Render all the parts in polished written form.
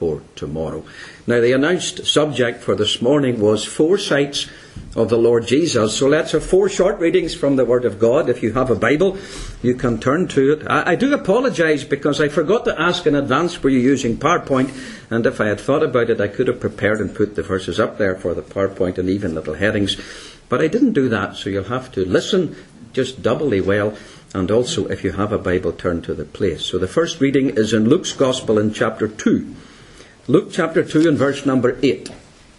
for tomorrow. Now, the announced subject for this morning was 4 sights of the Lord Jesus. So let's have 4 short readings from the Word of God. If you have a Bible, you can turn to it. I do apologise because I forgot to ask in advance, were you using PowerPoint? And if I had thought about it, I could have prepared and put the verses up there for the PowerPoint and even little headings. But I didn't do that, so you'll have to listen just doubly well. And also, if you have a Bible, turn to the place. So the first reading is in Luke's Gospel in chapter 2. Luke chapter 2 and verse number 8.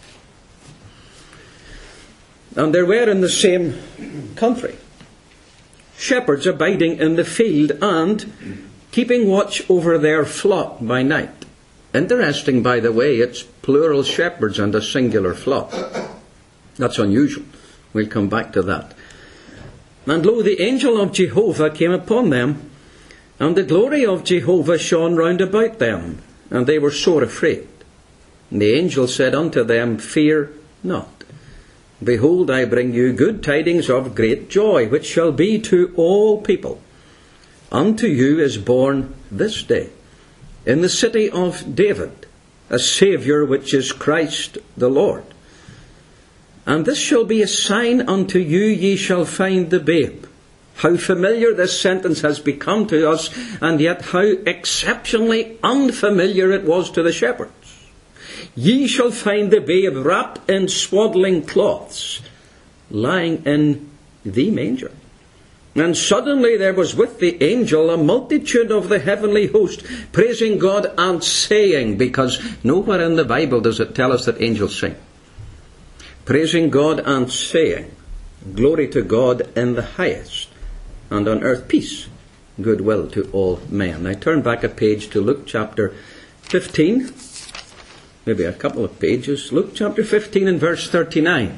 And there were in the same country shepherds abiding in the field and keeping watch over their flock by night. Interesting, by the way, it's plural shepherds and a singular flock. That's unusual. We'll come back to that. And lo, the angel of Jehovah came upon them, and the glory of Jehovah shone round about them, and they were sore afraid. And the angel said unto them, Fear not. Behold, I bring you good tidings of great joy, which shall be to all people. Unto you is born this day, in the city of David, a Saviour, which is Christ the Lord. And this shall be a sign unto you, ye shall find the babe. How familiar this sentence has become to us, and yet how exceptionally unfamiliar it was to the shepherds. Ye shall find the babe wrapped in swaddling cloths, lying in the manger. And suddenly there was with the angel a multitude of the heavenly host, praising God and saying, because nowhere in the Bible does it tell us that angels sing. Praising God and saying, Glory to God in the highest, and on earth peace, goodwill to all men. I turn back a page to Luke chapter 15, maybe a couple of pages. Luke chapter 15 and verse 39.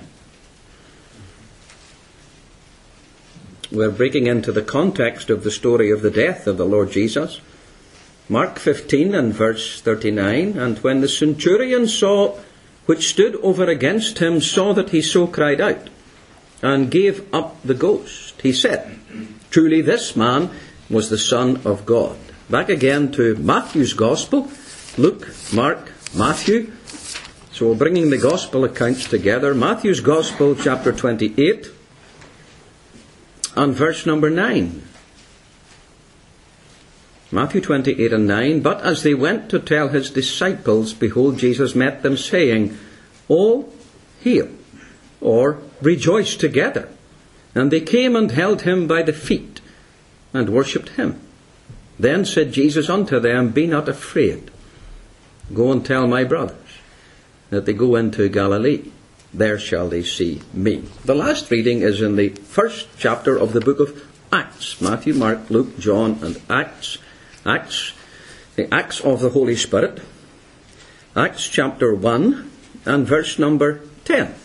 We're breaking into the context of the story of the death of the Lord Jesus. Mark 15 and verse 39. And when the centurion saw, which stood over against him, saw that he so cried out, and gave up the ghost, he said, Truly this man was the Son of God. Back again to Matthew's Gospel. Luke, Mark, Matthew. So we're bringing the Gospel accounts together. Matthew's Gospel, chapter 28, and verse number 9. Matthew 28 and 9. But as they went to tell his disciples, behold, Jesus met them, saying, All hail, or rejoice together. And they came and held him by the feet, and worshipped him. Then said Jesus unto them, Be not afraid. Go and tell my brothers that they go into Galilee. There shall they see me. The last reading is in the first chapter of the book of Acts. Matthew, Mark, Luke, John, and Acts. The Acts of the Holy Spirit. Acts chapter 1 and verse number 10.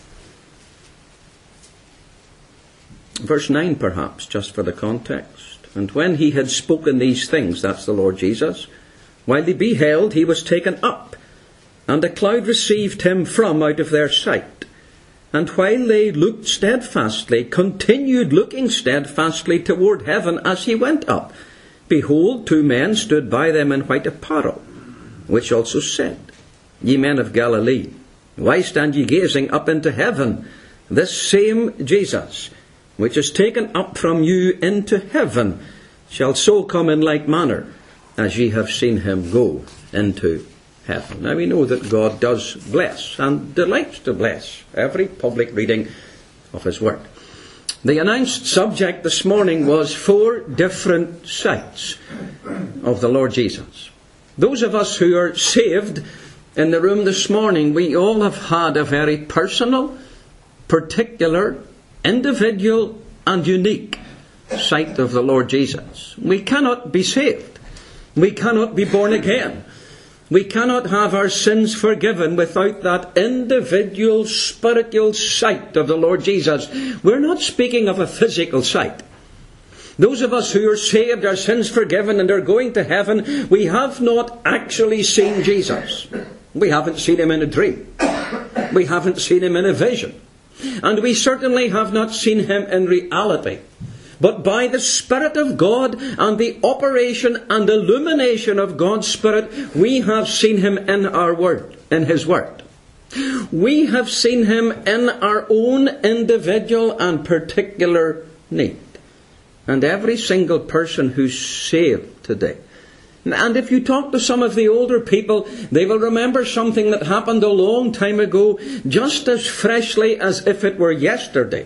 Verse 9 perhaps, just for the context. And when he had spoken these things, that's the Lord Jesus, while they beheld, he was taken up, and a cloud received him from out of their sight. And while they looked steadfastly, continued looking steadfastly toward heaven as he went up, behold, 2 men stood by them in white apparel, which also said, Ye men of Galilee, why stand ye gazing up into heaven? This same Jesus, which is taken up from you into heaven, shall so come in like manner as ye have seen him go into heaven. Now we know that God does bless and delights to bless every public reading of his word. The announced subject this morning was 4 different sights of the Lord Jesus. Those of us who are saved in the room this morning, we all have had a very personal, particular, individual and unique sight of the Lord Jesus. We cannot be saved. We cannot be born again. We cannot have our sins forgiven without that individual spiritual sight of the Lord Jesus. We're not speaking of a physical sight. Those of us who are saved, our sins forgiven, and are going to heaven, we have not actually seen Jesus. We haven't seen him in a dream. We haven't seen him in a vision. And we certainly have not seen him in reality. but by the Spirit of God and the operation and illumination of God's Spirit, we have seen him in our Word, in his Word. We have seen him in our own individual and particular need. And every single person who's saved today. And if you talk to some of the older people, they will remember something that happened a long time ago, just as freshly as if it were yesterday.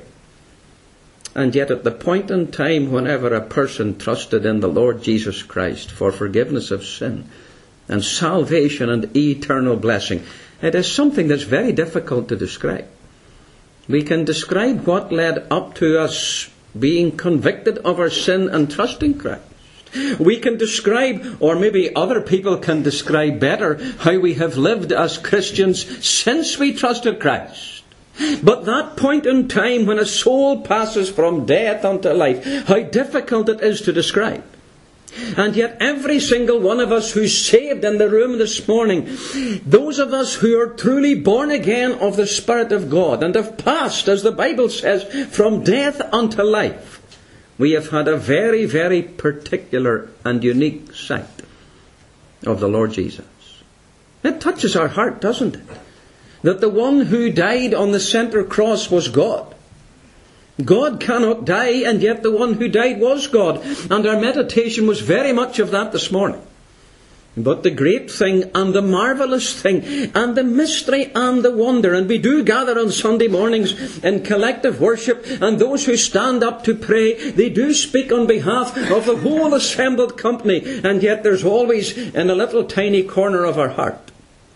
And yet at the point in time whenever a person trusted in the Lord Jesus Christ for forgiveness of sin and salvation and eternal blessing, it is something that's very difficult to describe. We can describe what led up to us being convicted of our sin and trusting Christ. We can describe, or maybe other people can describe better, how we have lived as Christians since we trusted Christ. But that point in time when a soul passes from death unto life, how difficult it is to describe. And yet every single one of us who's saved in the room this morning, those of us who are truly born again of the Spirit of God and have passed, as the Bible says, from death unto life, we have had a very, very particular and unique sight of the Lord Jesus. It touches our heart, doesn't it? That the one who died on the center cross was God. God cannot die, and yet the one who died was God. And our meditation was very much of that this morning. But the great thing and the marvellous thing and the mystery and the wonder, and we do gather on Sunday mornings in collective worship, and those who stand up to pray, they do speak on behalf of the whole assembled company, and yet there's always in a little tiny corner of our heart,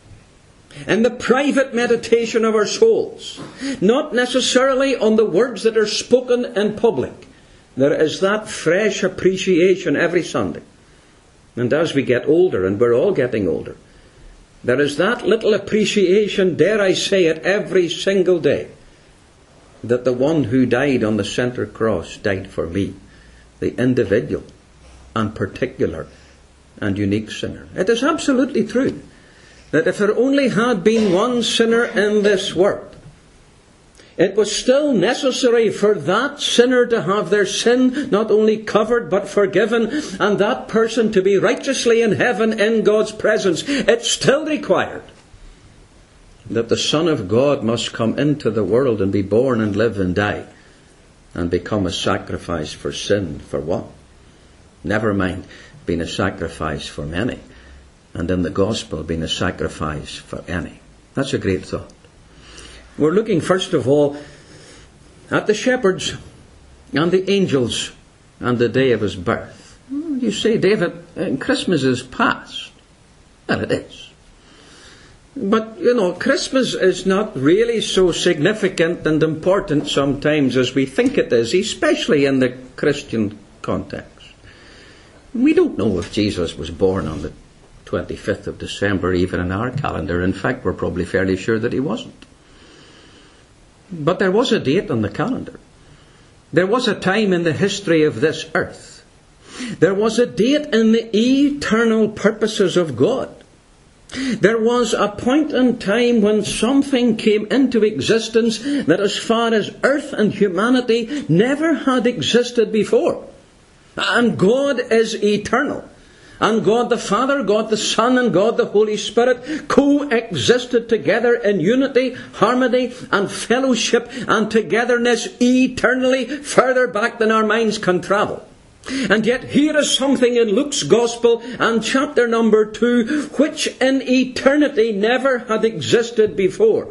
in the private meditation of our souls, not necessarily on the words that are spoken in public, there is that fresh appreciation every Sunday. And as we get older, and we're all getting older, there is that little appreciation, dare I say it, every single day, that the one who died on the center cross died for me, the individual and particular and unique sinner. It is absolutely true that if there only had been one sinner in this world, it was still necessary for that sinner to have their sin not only covered but forgiven, and that person to be righteously in heaven in God's presence. It still required that the Son of God must come into the world and be born and live and die and become a sacrifice for sin. For what? Never mind being a sacrifice for many, and in the gospel being a sacrifice for any. That's a great thought. We're looking first of all at the shepherds and the angels and the day of his birth. You say, David, Christmas is past. Well, it is. But, Christmas is not really so significant and important sometimes as we think it is, especially in the Christian context. We don't know if Jesus was born on the 25th of December, even in our calendar. In fact, we're probably fairly sure that he wasn't. But there was a date on the calendar. There was a time in the history of this earth. There was a date in the eternal purposes of God. There was a point in time when something came into existence that, as far as earth and humanity, never had existed before. And God is eternal. And God the Father, God the Son, and God the Holy Spirit coexisted together in unity, harmony, and fellowship and togetherness eternally, further back than our minds can travel. And yet here is something in Luke's Gospel and chapter number 2, which in eternity never had existed before.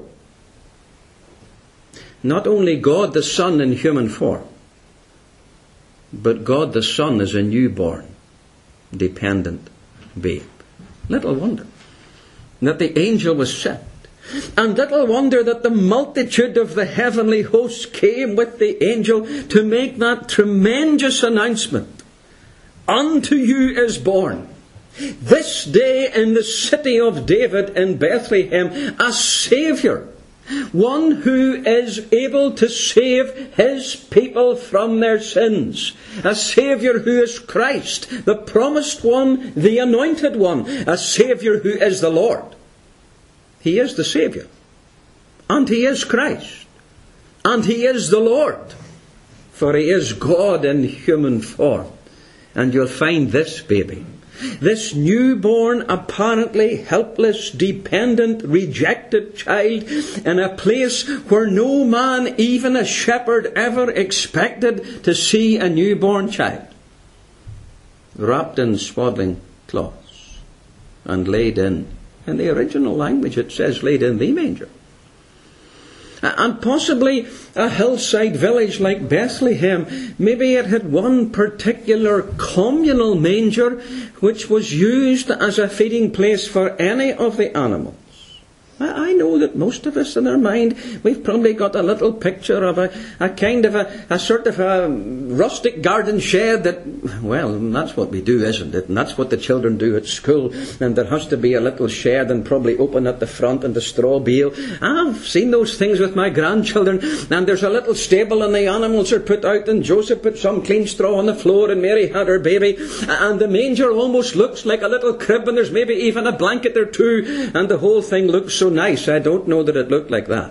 Not only God the Son in human form, but God the Son is a newborn, dependent babe. Little wonder that the angel was sent, and little wonder that the multitude of the heavenly hosts came with the angel to make that tremendous announcement. Unto you is born this day in the city of David in Bethlehem a Saviour, one who is able to save his people from their sins. A Saviour who is Christ, the promised one, the anointed one. A Saviour who is the Lord. He is the Saviour. And He is Christ. And He is the Lord. for he is God in human form. And you'll find this baby, this newborn, apparently helpless, dependent, rejected child, in a place where no man, even a shepherd, ever expected to see a newborn child, wrapped in swaddling cloths and laid in the original language it says laid in the manger. And possibly a hillside village like Bethlehem, maybe it had one particular communal manger which was used as a feeding place for any of the animals. I know that most of us in our mind, we've probably got a little picture of a kind of a sort of a rustic garden shed that, well, that's what we do, isn't it? And that's what the children do at school. And there has to be a little shed and probably open at the front and a straw bale. I've seen those things with my grandchildren. And there's a little stable and the animals are put out and Joseph put some clean straw on the floor and Mary had her baby. And the manger almost looks like a little crib and there's maybe even a blanket or two. And the whole thing looks so nice. I don't know that it looked like that.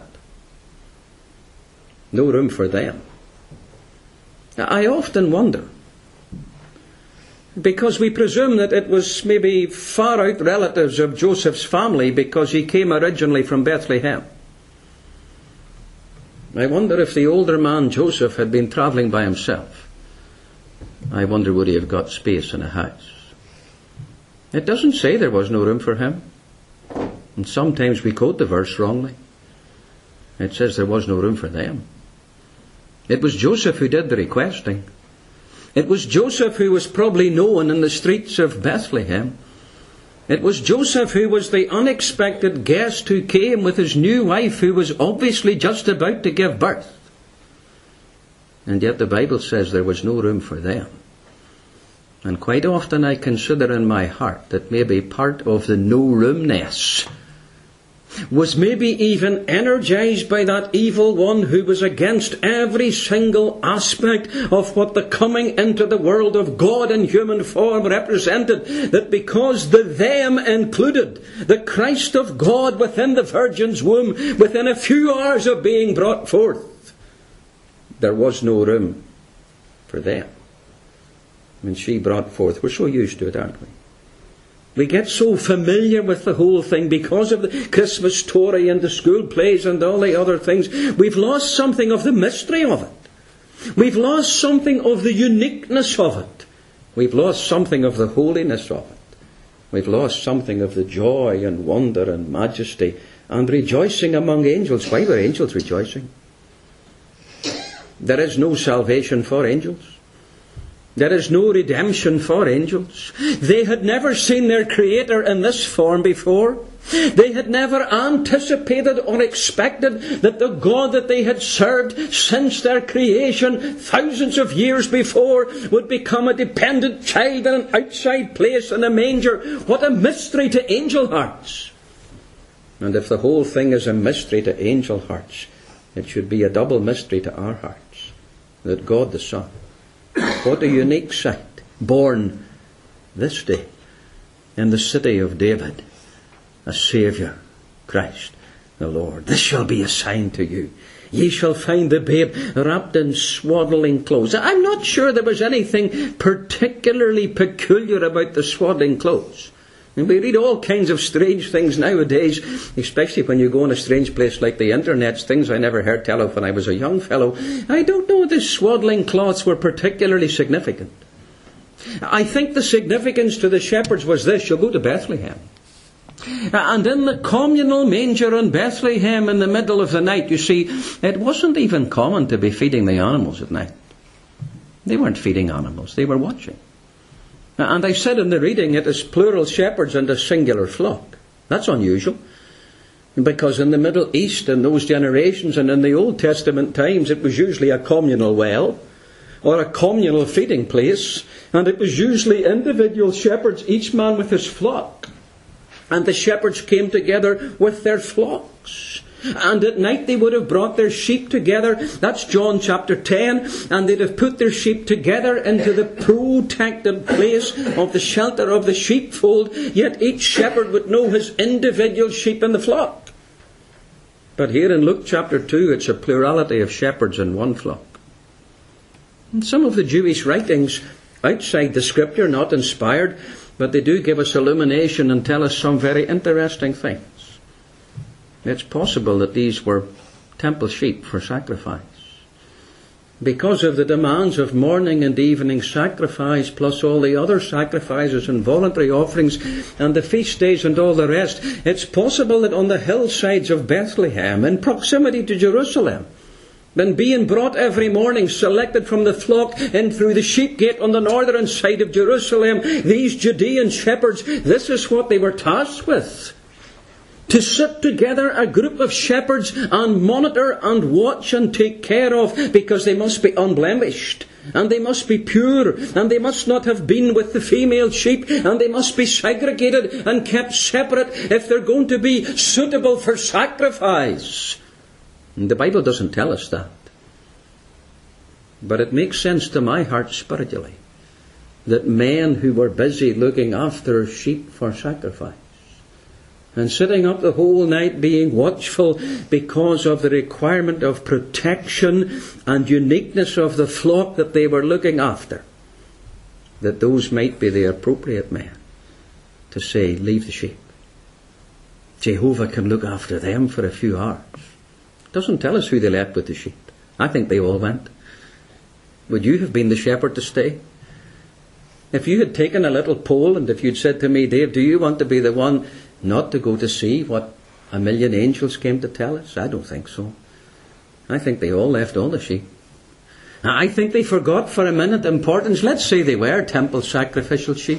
No room for them. I often wonder, because we presume that it was maybe far out relatives of Joseph's family because he came originally from Bethlehem. I wonder if the older man Joseph had been travelling by himself. I wonder would he have got space in a house. It doesn't say there was no room for him. And sometimes we quote the verse wrongly. It says there was no room for them. It was Joseph who did the requesting. It was Joseph who was probably known in the streets of Bethlehem. It was Joseph who was the unexpected guest who came with his new wife who was obviously just about to give birth. And yet the Bible says there was no room for them. And quite often I consider in my heart that maybe part of the no-roomness was maybe even energized by that evil one who was against every single aspect of what the coming into the world of God in human form represented. That because the them included the Christ of God within the Virgin's womb, within a few hours of being brought forth, there was no room for them. When she brought forth, we're so used to it, aren't we? We get so familiar with the whole thing because of the Christmas story and the school plays and all the other things. We've lost something of the mystery of it. We've lost something of the uniqueness of it. We've lost something of the holiness of it. We've lost something of the joy and wonder and majesty and rejoicing among angels. Why were angels rejoicing? There is no salvation for angels. There is no redemption for angels. They had never seen their Creator in this form before. They had never anticipated or expected that the God that they had served since their creation thousands of years before would become a dependent child in an outside place in a manger. What a mystery to angel hearts. And if the whole thing is a mystery to angel hearts, it should be a double mystery to our hearts. That God the Son, what a unique sight, born this day in the city of David, a Saviour, Christ the Lord. This shall be a sign to you. Ye shall find the babe wrapped in swaddling clothes. I'm not sure there was anything particularly peculiar about the swaddling clothes. And we read all kinds of strange things nowadays, especially when you go in a strange place like the internet, things I never heard tell of when I was a young fellow. I don't know if the swaddling cloths were particularly significant. I think the significance to the shepherds was this: you'll go to Bethlehem. And in the communal manger in Bethlehem in the middle of the night, you see, it wasn't even common to be feeding the animals at night. They weren't feeding animals, they were watching. And I said in the reading it is plural shepherds and a singular flock. That's unusual. Because in the Middle East in those generations and in the Old Testament times it was usually a communal well or a communal feeding place. And it was usually individual shepherds, each man with his flock. And the shepherds came together with their flocks. And at night they would have brought their sheep together. That's John chapter 10. And they'd have put their sheep together into the protected place of the shelter of the sheepfold. Yet each shepherd would know his individual sheep in the flock. But here in Luke chapter 2, it's a plurality of shepherds in one flock. And some of the Jewish writings outside the Scripture, not inspired, but they do give us illumination and tell us some very interesting things. It's possible that these were temple sheep for sacrifice. Because of the demands of morning and evening sacrifice, plus all the other sacrifices and voluntary offerings and the feast days and all the rest, it's possible that on the hillsides of Bethlehem, in proximity to Jerusalem, then being brought every morning, selected from the flock in through the sheep gate on the northern side of Jerusalem, these Judean shepherds, this is what they were tasked with. To sit together, a group of shepherds, and monitor and watch and take care of, because they must be unblemished, and they must be pure, and they must not have been with the female sheep, and they must be segregated and kept separate if they're going to be suitable for sacrifice. And the Bible doesn't tell us that. But it makes sense to my heart spiritually that men who were busy looking after sheep for sacrifice and sitting up the whole night being watchful because of the requirement of protection and uniqueness of the flock that they were looking after, that those might be the appropriate men to say, leave the sheep. Jehovah can look after them for a few hours. It doesn't tell us who they left with the sheep. I think they all went. Would you have been the shepherd to stay? If you had taken a little poll and if you'd said to me, Dave, do you want to be the one not to go to see what 1,000,000 angels came to tell us? I don't think so. I think they all left all the sheep. I think they forgot for a minute the importance. Let's say they were temple sacrificial sheep.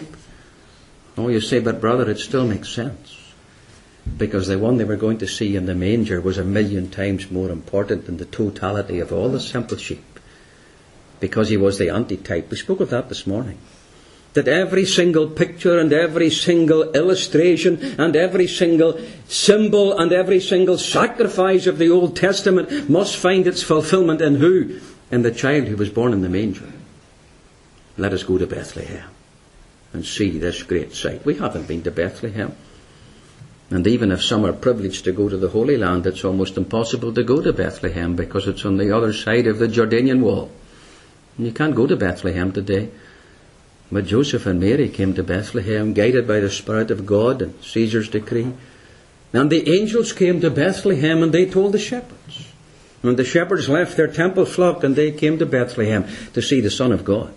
Oh, you say, but brother, it still makes sense. Because the one they were going to see in the manger was 1,000,000 times more important than the totality of all the simple sheep. Because he was the antitype. We spoke of that this morning. That every single picture and every single illustration and every single symbol and every single sacrifice of the Old Testament must find its fulfillment in who? In the child who was born in the manger. Let us go to Bethlehem and see this great sight. We haven't been to Bethlehem. And even if some are privileged to go to the Holy Land, it's almost impossible to go to Bethlehem because it's on the other side of the Jordanian wall. And you can't go to Bethlehem today. But Joseph and Mary came to Bethlehem, guided by the Spirit of God and Caesar's decree. And the angels came to Bethlehem and they told the shepherds. And the shepherds left their temple flock and they came to Bethlehem to see the Son of God.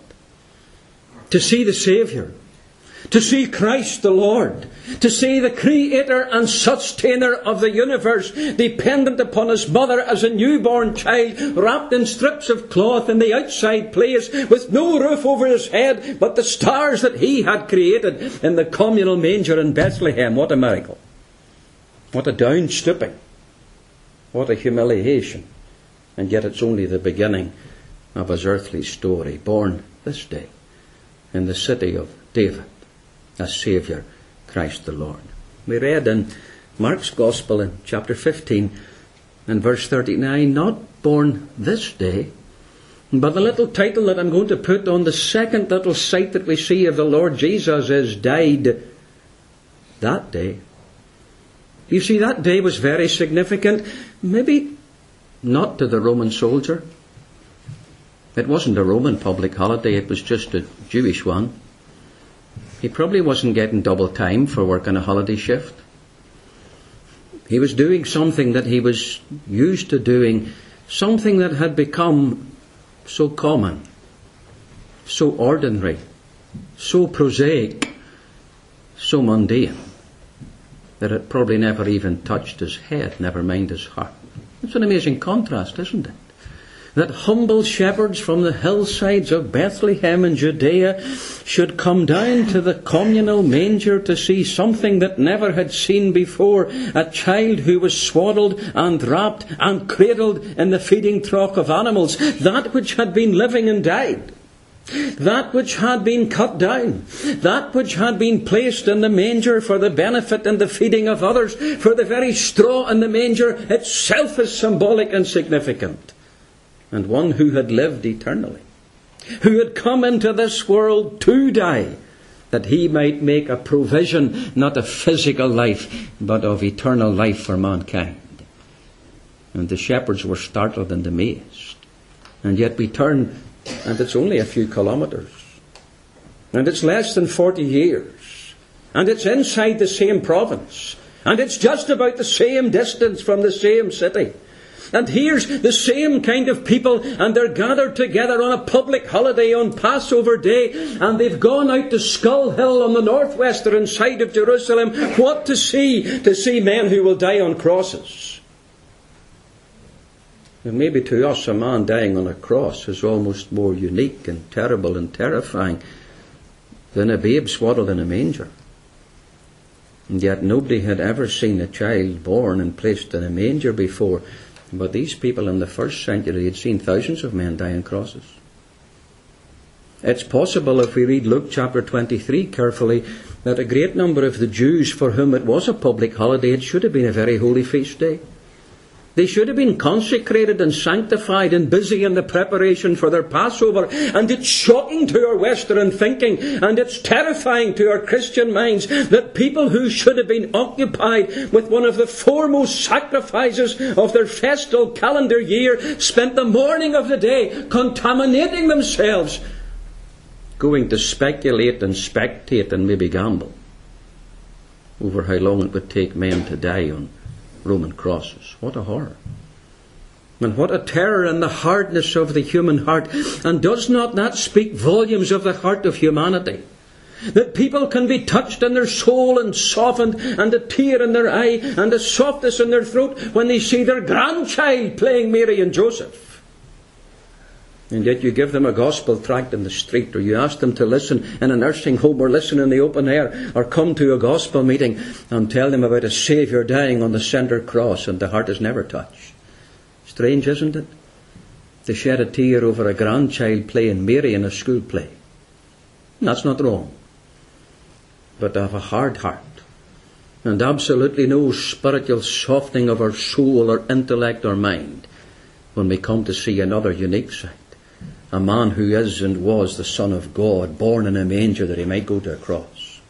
To see the Saviour. To see Christ the Lord. To see the Creator and Sustainer of the universe, dependent upon His mother as a newborn child, wrapped in strips of cloth in the outside place, with no roof over His head, but the stars that He had created in the communal manger in Bethlehem. What a miracle. What a downstooping. What a humiliation. And yet it's only the beginning of His earthly story, born this day in the city of David. As Saviour, Christ the Lord. We read in Mark's Gospel in chapter 15 and verse 39, not born this day, but the little title that I'm going to put on the second little sight that we see of the Lord Jesus is died that day. You see, that day was very significant, maybe not to the Roman soldier. It wasn't a Roman public holiday, it was just a Jewish one. He probably wasn't getting double time for working a holiday shift. He was doing something that he was used to doing, something that had become so common, so ordinary, so prosaic, so mundane, that it probably never even touched his head, never mind his heart. It's an amazing contrast, isn't it? That humble shepherds from the hillsides of Bethlehem in Judea should come down to the communal manger to see something that never had seen before, a child who was swaddled and wrapped and cradled in the feeding trough of animals, that which had been living and died, that which had been cut down, that which had been placed in the manger for the benefit and the feeding of others, for the very straw in the manger itself is symbolic and significant. And one who had lived eternally, who had come into this world to die, that he might make a provision, not of physical life, but of eternal life for mankind. And the shepherds were startled and amazed. And yet we turn And it's only a few kilometres. And it's less than 40 years. And it's inside the same province. And it's just about the same distance from the same city. And here's the same kind of people, and they're gathered together on a public holiday on Passover Day, and they've gone out to Skull Hill on the northwestern side of Jerusalem. What to see? To see men who will die on crosses. And maybe to us a man dying on a cross is almost more unique and terrible and terrifying than a babe swaddled in a manger. And yet nobody had ever seen a child born and placed in a manger before. But these people in the first century had seen thousands of men die on crosses. It's possible, if we read Luke chapter 23 carefully, that a great number of the Jews for whom it was a public holiday, it should have been a very holy feast day. They should have been consecrated and sanctified and busy in the preparation for their Passover. And it's shocking to our Western thinking, and it's terrifying to our Christian minds, that people who should have been occupied with one of the foremost sacrifices of their festal calendar year spent the morning of the day contaminating themselves, going to speculate and spectate and maybe gamble over how long it would take men to die on Roman crosses. What a horror. And what a terror in the hardness of the human heart. And does not that speak volumes of the heart of humanity? That people can be touched in their soul and softened, and a tear in their eye and a softness in their throat when they see their grandchild playing Mary and Joseph. And yet you give them a gospel tract in the street, or you ask them to listen in a nursing home, or listen in the open air, or come to a gospel meeting and tell them about a Saviour dying on the centre cross, and the heart is never touched. Strange, isn't it? To shed a tear over a grandchild playing Mary in a school play. That's not wrong. But to have a hard heart, and absolutely no spiritual softening of our soul or intellect or mind when we come to see another unique sight. A man who is and was the Son of God, born in a manger that he might go to a cross.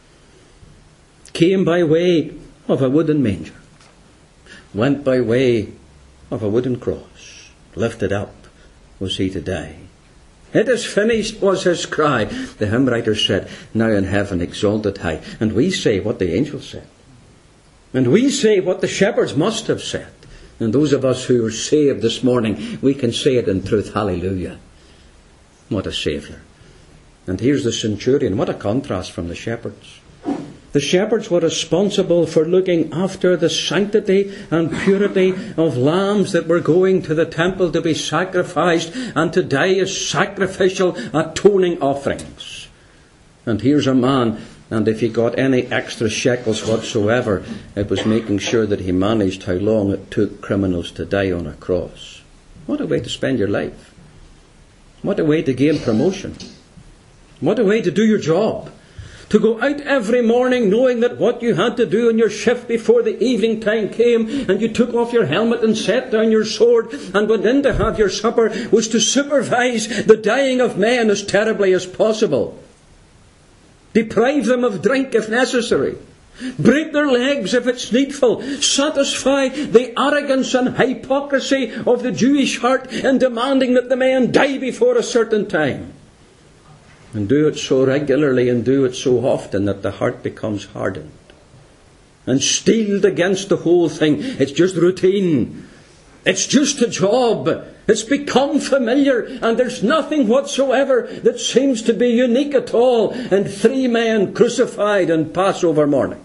Came by way of a wooden manger. Went by way of a wooden cross. Lifted up was he to die. It is finished was his cry. The hymn writer said, now in heaven exalted high. And we say what the angels said. And we say what the shepherds must have said. And those of us who are saved this morning, we can say it in truth. Hallelujah. What a Saviour. And here's the centurion. What a contrast from the shepherds. The shepherds were responsible for looking after the sanctity and purity of lambs that were going to the temple to be sacrificed and to die as sacrificial atoning offerings. And here's a man, and if he got any extra shekels whatsoever, it was making sure that he managed how long it took criminals to die on a cross. What a way to spend your life. What a way to gain promotion. What a way to do your job. To go out every morning knowing that what you had to do in your shift before the evening time came, and you took off your helmet and set down your sword and went in to have your supper, was to supervise the dying of men as terribly as possible. Deprive them of drink if necessary. Break their legs if it's needful. Satisfy the arrogance and hypocrisy of the Jewish heart in demanding that the men die before a certain time. And do it so regularly and do it so often that the heart becomes hardened and steeled against the whole thing. It's just routine. It's just a job. It's become familiar, and there's nothing whatsoever that seems to be unique at all in 3 men crucified on Passover morning.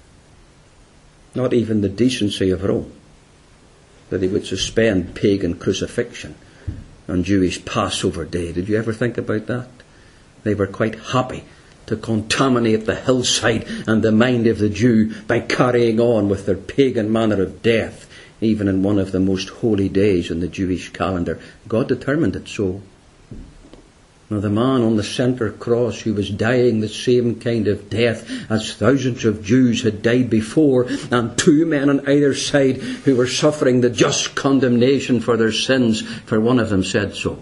Not even the decency of Rome, that he would suspend pagan crucifixion on Jewish Passover day. Did you ever think about that? They were quite happy to contaminate the hillside and the mind of the Jew by carrying on with their pagan manner of death, even in one of the most holy days in the Jewish calendar. God determined it so. Now the man on the centre cross who was dying the same kind of death as thousands of Jews had died before, and 2 men on either side who were suffering the just condemnation for their sins, for one of them said so.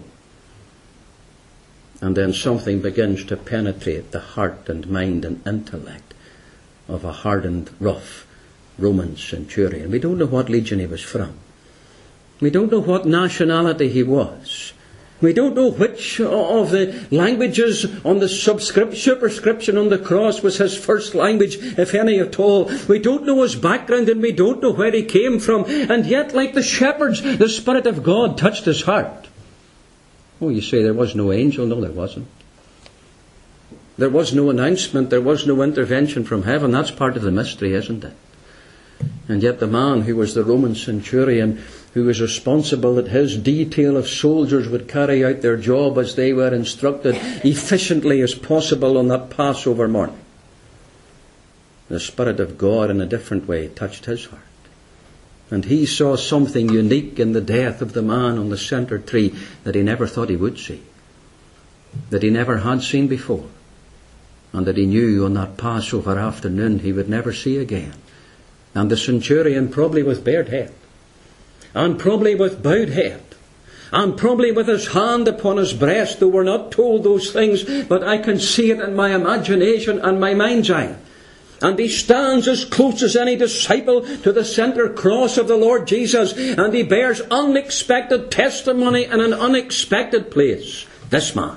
And then something begins to penetrate the heart and mind and intellect of a hardened, rough Roman centurion. We don't know what legion he was from. We don't know what nationality he was. We don't know which of the languages on the superscription on the cross was his first language, if any at all. We don't know his background, and we don't know where he came from. And yet, like the shepherds, the Spirit of God touched his heart. Oh, you say there was no angel? No, there wasn't. There was no announcement. There was no intervention from heaven. That's part of the mystery, isn't it? And yet the man who was the Roman centurion, who was responsible that his detail of soldiers would carry out their job as they were instructed efficiently as possible on that Passover morning, the Spirit of God in a different way touched his heart. And he saw something unique in the death of the man on the center tree that he never thought he would see, that he never had seen before, and that he knew on that Passover afternoon he would never see again. And the centurion, probably with bared head, and probably with bowed head, and probably with his hand upon his breast, though we're not told those things, but I can see it in my imagination and my mind's eye. And he stands as close as any disciple to the center cross of the Lord Jesus, and he bears unexpected testimony in an unexpected place. This man,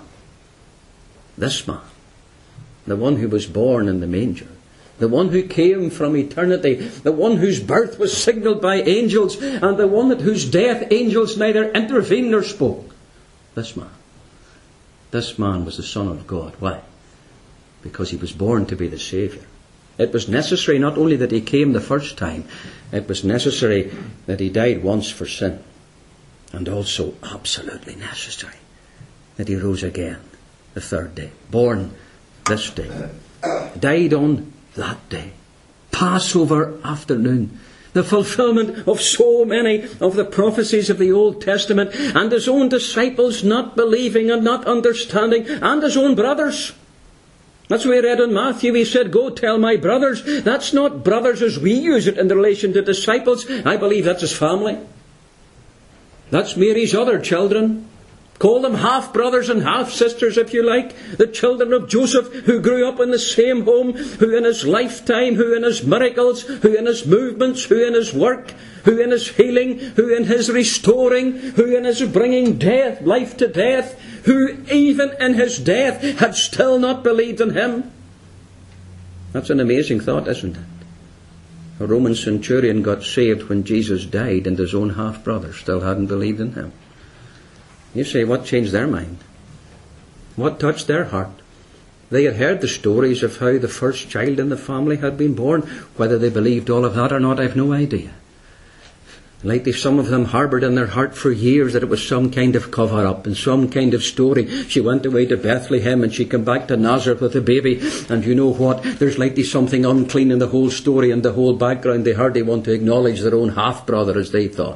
the one who was born in the manger, the one who came from eternity, the one whose birth was signaled by angels, and the one at whose death angels neither intervened nor spoke. This man was the Son of God. Why? Because he was born to be the Saviour. It was necessary not only that he came the first time, it was necessary that he died once for sin, and also absolutely necessary that he rose again the third day. Born this day, died on that day, Passover afternoon, the fulfillment of so many of the prophecies of the Old Testament, and his own disciples not believing and not understanding, and his own brothers. That's what we read in Matthew. He said, "Go tell my brothers." That's not brothers as we use it in relation to disciples. I believe that's his family. That's Mary's other children. Call them half-brothers and half-sisters, if you like. The children of Joseph, who grew up in the same home, who in his lifetime, who in his miracles, who in his movements, who in his work, who in his healing, who in his restoring, who in his bringing death, life to death, who even in his death had still not believed in him. That's an amazing thought, isn't it? A Roman centurion got saved when Jesus died, and his own half-brother still hadn't believed in him. You say, what changed their mind? What touched their heart? They had heard the stories of how the first child in the family had been born. Whether they believed all of that or not, I've no idea. Likely some of them harboured in their heart for years that it was some kind of cover-up and some kind of story. She went away to Bethlehem and she came back to Nazareth with a baby. And you know what? There's likely something unclean in the whole story and the whole background. They hardly want to acknowledge their own half-brother, as they thought.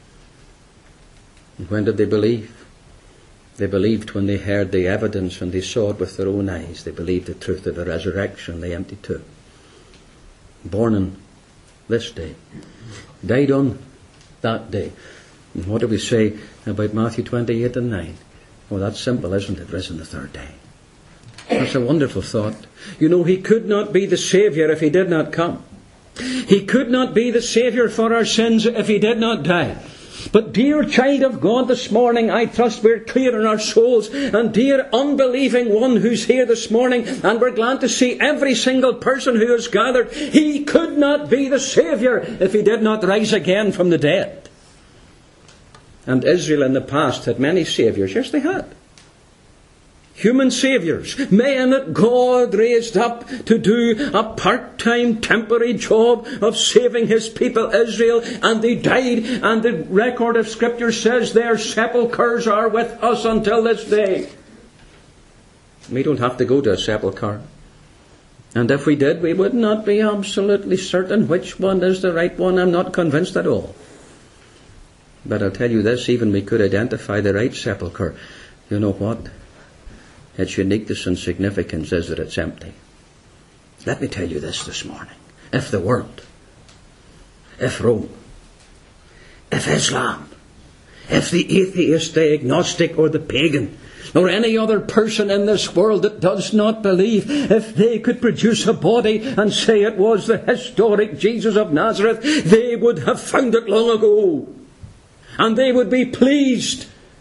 And when did they believe? They believed when they heard the evidence and they saw it with their own eyes. They believed the truth of the resurrection, the empty tomb. Born on this day. Died on that day. And what do we say about Matthew 28 and 9? Well, that's simple, isn't it? Risen the third day. That's a wonderful thought. You know, he could not be the Saviour if he did not come. He could not be the Saviour for our sins if he did not die. But dear child of God, this morning, I trust we're clear in our souls. And dear unbelieving one who's here this morning, and we're glad to see every single person who is gathered, he could not be the Saviour if he did not rise again from the dead. And Israel in the past had many saviours. Yes, they had. Human saviours, men that God raised up to do a part-time temporary job of saving his people Israel, and they died, and the record of Scripture says their sepulchres are with us until this day. We don't have to go to a sepulchre. And if we did, we would not be absolutely certain which one is the right one. I'm not convinced at all. But I'll tell you this, even we could identify the right sepulchre. You know what? Its uniqueness and significance is that it's empty. Let me tell you this morning. If the world, if Rome, if Islam, if the atheist, the agnostic, or the pagan, or any other person in this world that does not believe, if they could produce a body and say it was the historic Jesus of Nazareth, they would have found it long ago. And they would be pleased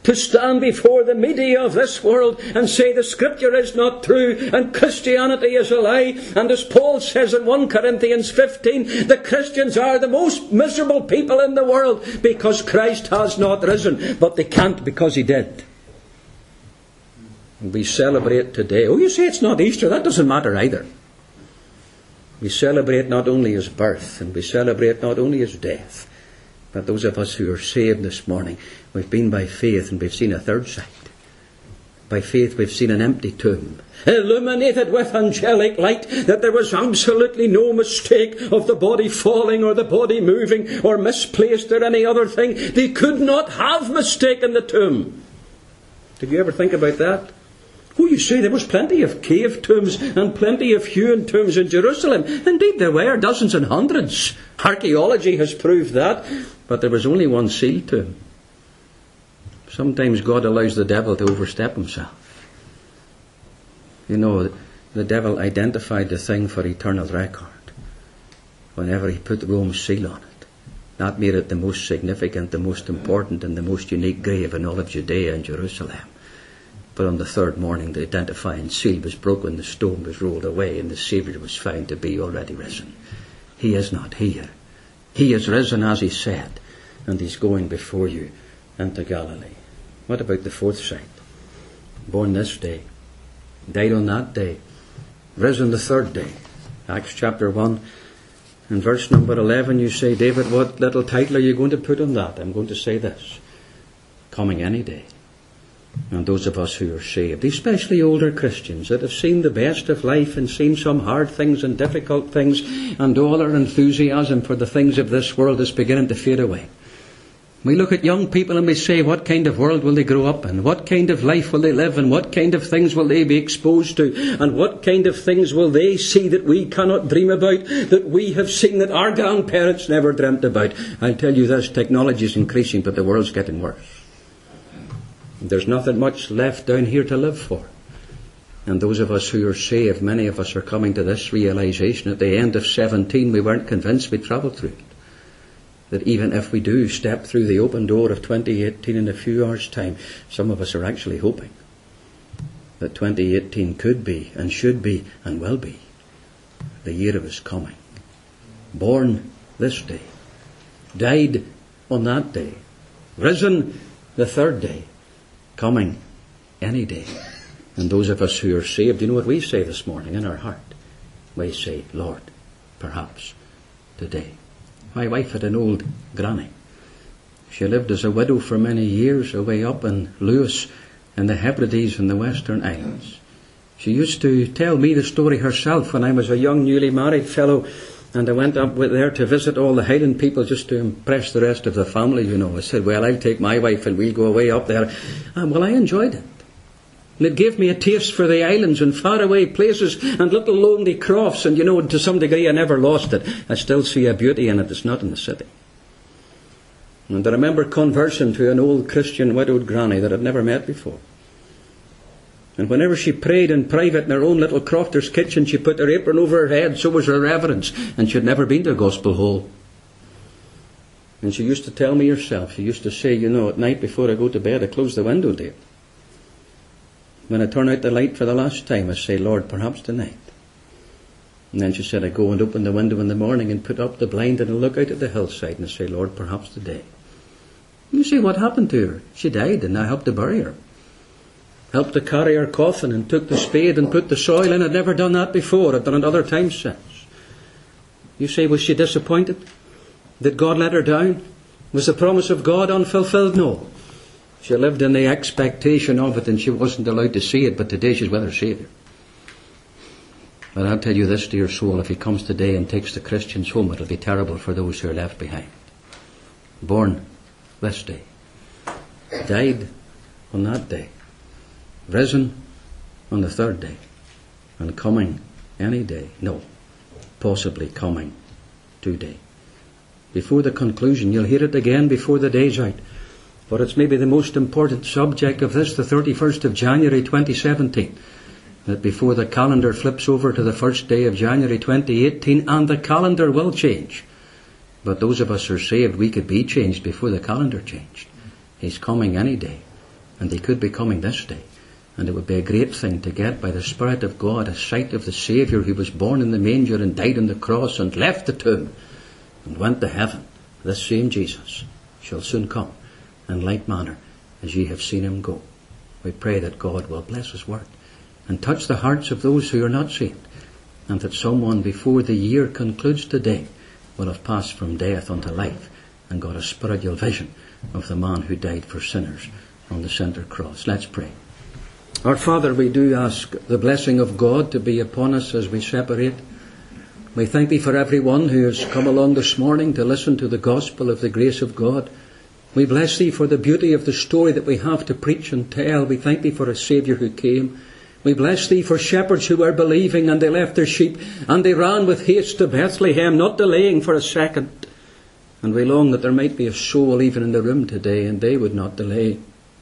to stand before the media of this world and say the Scripture is not true and Christianity is a lie. And as Paul says in 1 Corinthians 15, the Christians are the most miserable people in the world because Christ has not risen. But they can't because he did. And we celebrate today. Oh, you say it's not Easter. That doesn't matter either. We celebrate not only his birth and we celebrate not only his death, but those of us who are saved this morning, we've been by faith and we've seen a third sight. By faith we've seen an empty tomb, illuminated with angelic light, that there was absolutely no mistake of the body falling or the body moving or misplaced or any other thing. They could not have mistaken the tomb. Did you ever think about that? Oh, you say there was plenty of cave tombs and plenty of hewn tombs in Jerusalem. Indeed there were, dozens and hundreds. Archaeology has proved that. But there was only one sealed tomb. Sometimes God allows the devil to overstep himself. You know, the devil identified the thing for eternal record whenever he put Rome's seal on it. That made it the most significant, the most important and the most unique grave in all of Judea and Jerusalem. But on the third morning, the identifying seal was broken, the stone was rolled away, and the Saviour was found to be already risen. He is not here. He is risen as he said, and he's going before you into Galilee. What about the fourth sight? Born this day, died on that day, risen the third day. Acts chapter 1 and verse number 11, you say, David, what little title are you going to put on that? I'm going to say this: coming any day. And those of us who are saved, especially older Christians that have seen the best of life and seen some hard things and difficult things, and all our enthusiasm for the things of this world is beginning to fade away. We look at young people and we say, what kind of world will they grow up in? What kind of life will they live in? What kind of things will they be exposed to? And what kind of things will they see that we cannot dream about, that we have seen that our grandparents never dreamt about? I'll tell you this, technology is increasing, but the world's getting worse. There's nothing much left down here to live for. And those of us who are saved, many of us are coming to this realization. At the end of 17, we weren't convinced we'd travel through it. That even if we do step through the open door of 2018 in a few hours' time, some of us are actually hoping that 2018 could be and should be and will be the year of his coming. Born this day, died on that day, risen the third day, coming any day. And those of us who are saved, you know what we say this morning in our heart? We say, Lord, perhaps today. My wife had an old granny. She lived as a widow for many years away up in Lewis in the Hebrides in the Western Islands. She used to tell me the story herself when I was a young newly married fellow, and I went up with there to visit all the Highland people just to impress the rest of the family, you know. I said, well, I'll take my wife and we'll go away up there. And well, I enjoyed it. And it gave me a taste for the islands and faraway places and little lonely crofts. And you know, to some degree I never lost it. I still see a beauty in it. It's not in the city. And I remember conversing to an old Christian widowed granny that I'd never met before. And whenever she prayed in private in her own little crofter's kitchen, she put her apron over her head, so was her reverence, and she had never been to a gospel hall. And she used to tell me herself, she used to say, you know, at night before I go to bed, I close the window, dear. When I turn out the light for the last time, I say, Lord, perhaps tonight. And then she said, I go and open the window in the morning and put up the blind and I look out at the hillside and I say, Lord, perhaps today. And you see what happened to her? She died and I helped to bury her. Helped to carry her coffin and took the spade and put the soil in. I'd never done that before. I've done it other times since. You say, was she disappointed? Did God let her down? Was the promise of God unfulfilled? No. She lived in the expectation of it and she wasn't allowed to see it, but today she's with her Saviour. But I'll tell you this, dear soul, if he comes today and takes the Christians home, it'll be terrible for those who are left behind. Born this day. Died on that day. Risen on the third day. And coming any day. No. Possibly coming today. Before the conclusion, you'll hear it again before the day's out. But it's maybe the most important subject of this, the 31st of January 2017. That before the calendar flips over to the first day of January 2018, and the calendar will change. But those of us who are saved, we could be changed before the calendar changed. He's coming any day. And they could be coming this day. And it would be a great thing to get, by the Spirit of God, a sight of the Saviour who was born in the manger and died on the cross and left the tomb and went to heaven. This same Jesus shall soon come in like manner as ye have seen him go. We pray that God will bless his word and touch the hearts of those who are not saved, and that someone before the year concludes today will have passed from death unto life and got a spiritual vision of the man who died for sinners on the centre cross. Let's pray. Our Father, we do ask the blessing of God to be upon us as we separate. We thank Thee for everyone who has come along this morning to listen to the gospel of the grace of God. We bless Thee for the beauty of the story that we have to preach and tell. We thank Thee for a Saviour who came. We bless Thee for shepherds who were believing, and they left their sheep and they ran with haste to Bethlehem, not delaying for a second. And we long that there might be a soul even in the room today, and they would not delay,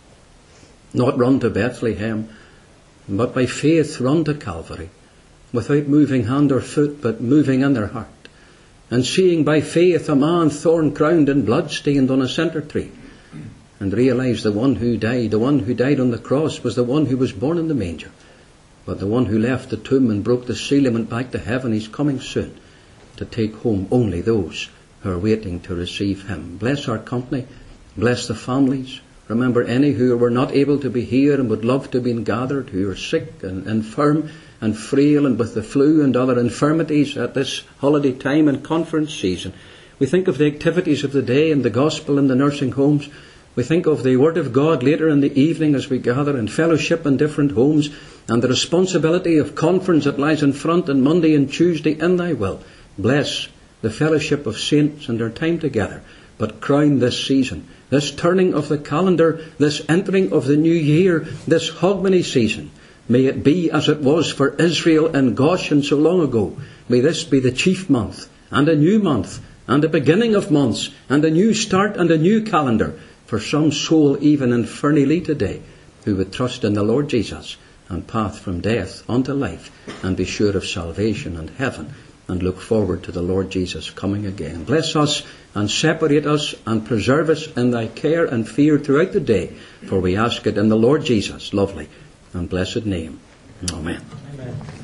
not run to Bethlehem, but by faith run to Calvary, without moving hand or foot, but moving in their heart, and seeing by faith a man thorn-crowned and blood-stained on a centre tree, and realise the one who died on the cross was the one who was born in the manger, but the one who left the tomb and broke the seal and went back to heaven. He's coming soon to take home only those who are waiting to receive him. Bless our company, bless the families. Remember any who were not able to be here and would love to be gathered, who are sick and infirm and frail and with the flu and other infirmities at this holiday time and conference season. We think of the activities of the day and the gospel in the nursing homes. We think of the Word of God later in the evening as we gather in fellowship in different homes, and the responsibility of conference that lies in front on Monday and Tuesday in Thy will. Bless the fellowship of saints and their time together, but crown this season, this turning of the calendar, this entering of the new year, this Hogmanay season. May it be as it was for Israel in Goshen so long ago. May this be the chief month, and a new month, and a beginning of months, and a new start and a new calendar for some soul even in Fernie today who would trust in the Lord Jesus and path from death unto life and be sure of salvation and heaven and look forward to the Lord Jesus coming again. Bless us and separate us and preserve us in Thy care and fear throughout the day, for we ask it in the Lord Jesus' lovely and blessed name. Amen. Amen.